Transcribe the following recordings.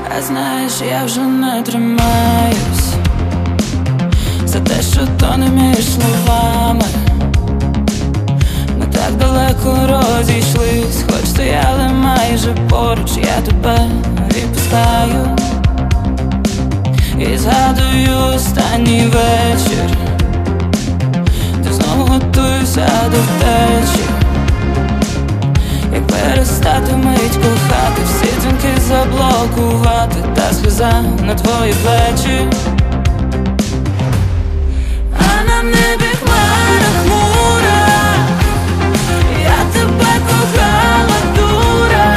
Та знаєш, я вже не тримаюсь за те, що то не між словами. Ми так далеко розійшлись, хоч стояли майже поруч. Я тебе відпускаю і згадую останній вечір. Ти знову готуєшся до втечі. Як перестати мить кохати, всі дзвінки заблокувати, та сльоза на твої плечі. А на небі хмара хмура, я тебе кохала, дура.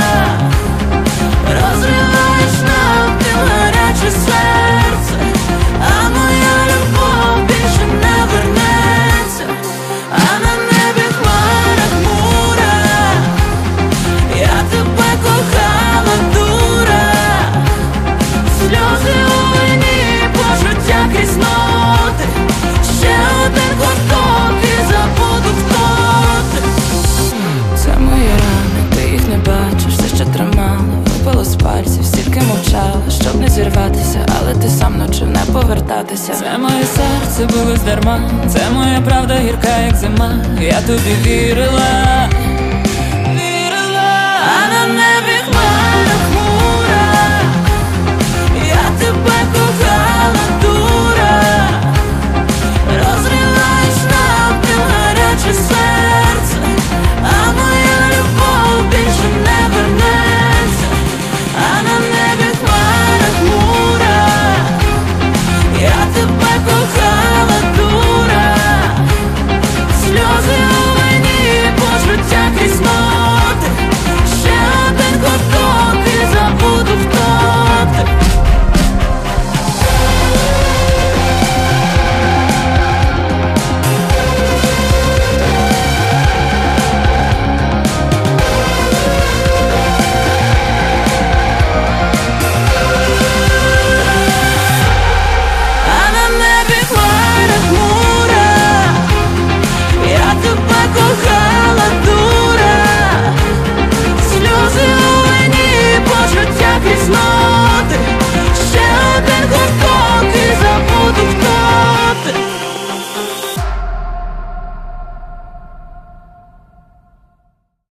Розриваєш навпіл гаряче серце, а моя любов більше не вернеться. А на небі хмара хмура, я тебе кохала, дура. Сльози у вині, почуття крізь ноти. Ще один ковток і забуду, хто ти. Це мої рани, ти їх не бачиш, все ще тримала, випало з пальців, стільки мовчала, щоб не зірватися, але ти сам навчив не повертатися. Це моє серце билось дарма, це моя правда гірка, як зима. Я тобі вірила,